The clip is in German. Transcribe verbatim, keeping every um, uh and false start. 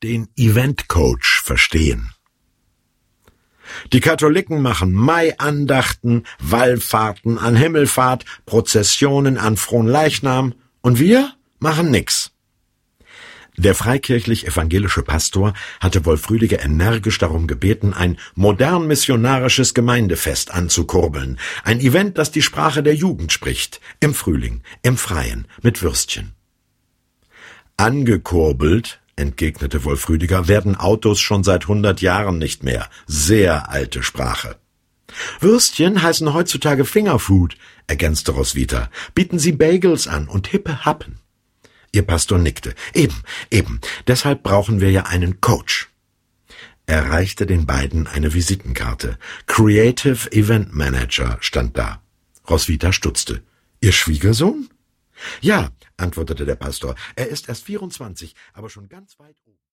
den Eventcoach verstehen. Die Katholiken machen Maiandachten, Wallfahrten an Himmelfahrt, Prozessionen an Fronleichnam und wir machen nix. Der freikirchlich-evangelische Pastor hatte Wolf Rüdiger energisch darum gebeten, ein modern-missionarisches Gemeindefest anzukurbeln. Ein Event, das die Sprache der Jugend spricht. Im Frühling, im Freien, mit Würstchen. Angekurbelt, entgegnete Wolf Rüdiger, werden Autos schon seit hundert Jahren nicht mehr. Sehr alte Sprache. Würstchen heißen heutzutage Fingerfood, ergänzte Roswitha. Bieten Sie Bagels an und hippe Happen. Ihr Pastor nickte. Eben, eben. Deshalb brauchen wir ja einen Coach. Er reichte den beiden eine Visitenkarte. Creative Event Manager stand da. Roswitha stutzte. Ihr Schwiegersohn? Ja, antwortete der Pastor. Er ist erst vierundzwanzig, aber schon ganz weit oben.